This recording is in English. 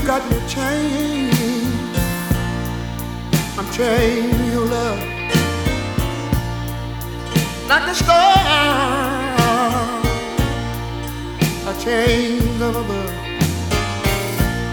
got me chained. I'm chained to your love like a storm, a chain of a bird.